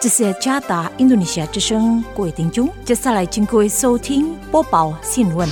这是加拿大印度尼西亚之声，各位听众，接下来请各位收听播报新闻。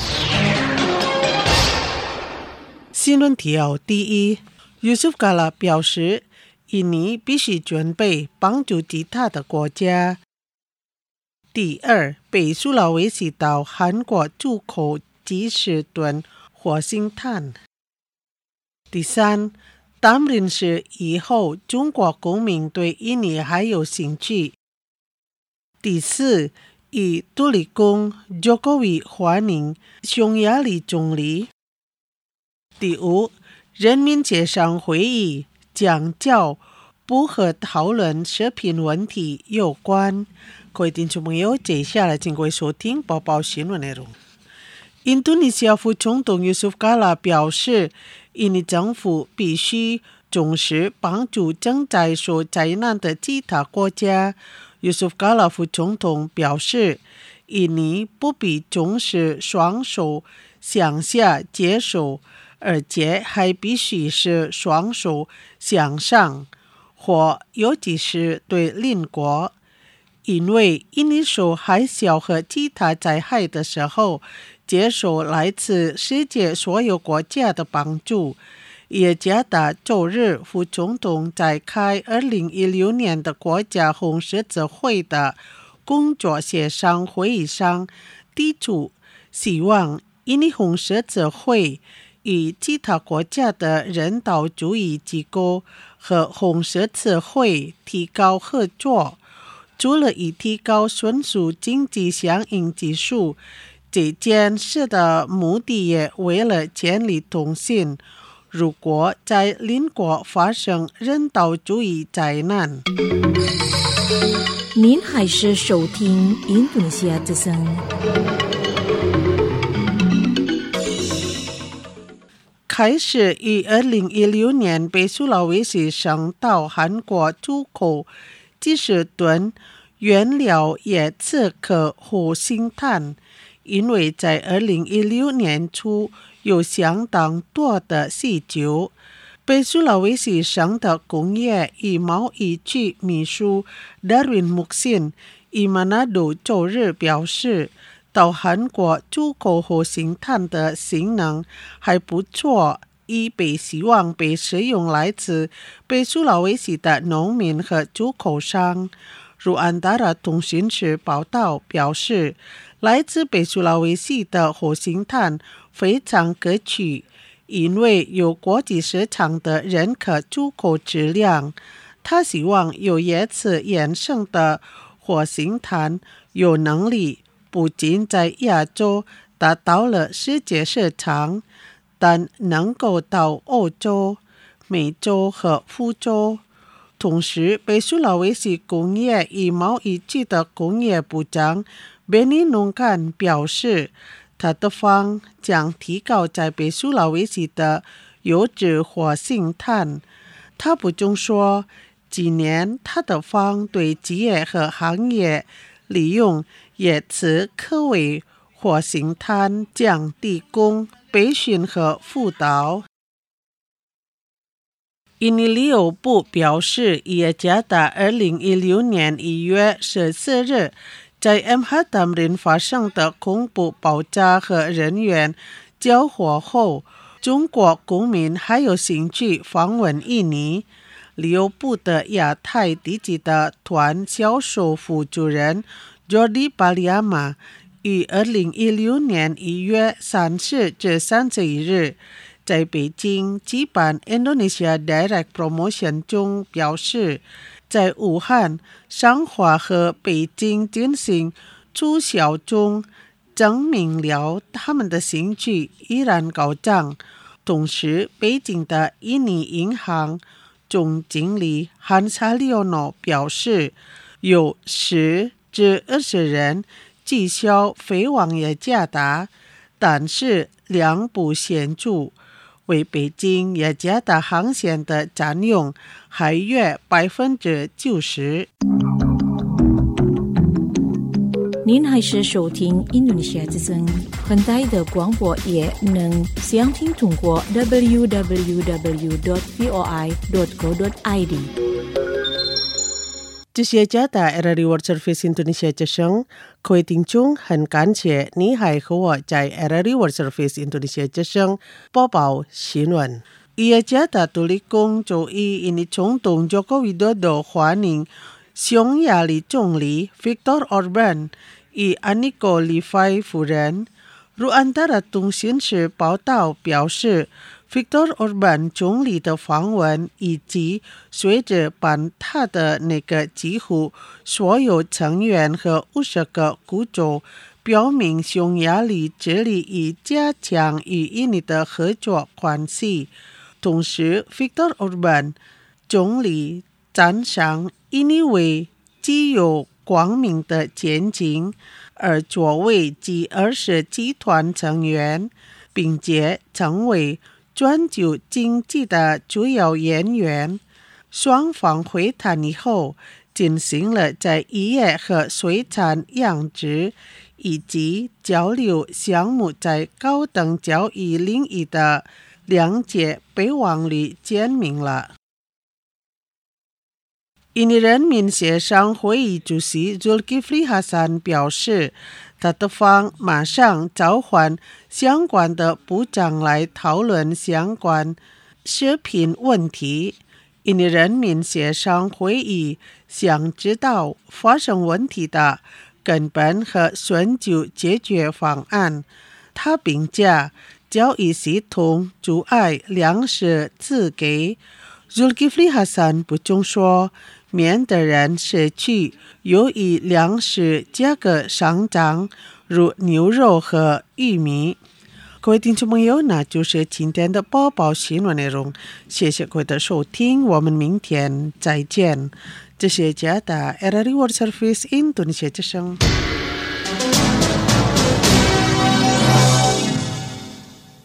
新闻提要：第一， Yusuf Kala 表示，印尼必须准备帮助其他的国家。第二，北苏拉维西岛韩国出口几十吨活性炭。第三，担任是以后中国公民对印尼还有兴趣。第四，以杜里公 Jokowi 欢迎匈牙利总理。第五，人民协商会议将就不和讨论食品问题有关。各位听众朋友，接下来请各位收听播报新闻内容。印度尼西亚副总统 Yusuf Kala 表示，印尼政府必须重视帮助正在受灾难的其他国家。Yusuf Kala 副总统表示，印尼不必总是双手向下接受，而且还必须是双手向上，或尤其是对邻国。因为印尼受海啸和其他灾害的时候，接受来自世界所有国家的帮助。也加达周日副总统在开2016年的国家红十字会的工作协商会议上提出，希望印尼红十字会与其他国家的人道主义机构和红十字会提高合作。除了以提高迅速经济相应技术，这件事的目的也为了建立通信。如果在邻国发生人道主义灾难， 您还是收听印度尼西亚之声。 开始于2016年北苏拉维西省到韩国出口几十吨原料也刺可活性炭，因为在2016年初有相当多的需求。北苏拉维西省的工业与贸易局秘书 Darwin Muksin 以马纳度周日表示，到韩国出口活性炭的性能还不错，已被希望被使用来自北苏拉维西的农民和出口商。如安达拉通讯社报道表示，来自北苏拉维西的活性炭非常可取，因为有国际市场的认可出口质量。他希望有野次衍生的活性炭有能力不仅在亚洲达到了世界市场，但能够到欧洲、美洲和非洲。同时，北苏拉维西工业与贸易局的工业部长 Benny Nongkan 表示，他的方将提高在北苏拉维西的优质活性炭。他补充说，今年他的方对企业和行业利用野次可为活性炭将提供培训和辅导。印尼旅游部表示，也加达2016年1月14日在 MH Tamrin 发生的恐怖爆炸和人员交火后，中国公民还有兴趣访问印尼。旅游部的亚太地区的团销售副主任 Jordi Paliama 于2016年1月30至31日在北京举办 Indonesia Direct Promotion 中表示，在武汉、上海和北京进行促销中，证明了他们的兴趣依然高涨。同时，北京的印尼银行总经理 Hansa Liono 表示，有10至20人绩效飞往雅加达，但是量不显著，为北京雅加达航线的占用还约90%。 您还是收听印度尼西亚之声，很大的广播也能详听通过 www.voi.co.id。 这些家的 RRI World Service Indonesia 之声，各位听众很感谢你还和我在 RRI World Service Indonesia 之声播报新闻。也家的独立工作因为总统Joko Widodo欢迎匈牙利总理 Viktor Orban 与 Anniko Levi 夫人。如antara通讯社报道表示，Viktor Orban 总理的访问以及随着办他的那个几乎所有成员和50个雇主表明匈牙利致力于加强与印尼的合作关系。同时 Viktor Orban 总理赞赏印尼为具有光明的前景，而作为G20集团成员，并且成为全球经济的主要演员。双方会谈以后进行了在渔业和水产养殖以及交流项目在高等教育领域的谅解备忘录签名了。印尼人民协商会议主席 Zulkifli Hasan 表示，他的方马上召唤相关的部长来讨论相关食品问题。印尼人民协商会议想知道发生问题的根本和寻求解决方案。他评价教育系统阻碍粮食资给。Zulkifli Hasan 补充说，缅甸人社区由于粮食价格上涨，如牛肉和玉米。各位听众朋友，那就是今天的播报新闻内容，谢谢各位的收听，我们明天再见。这是家的 RRI World Service Indonesia 之声。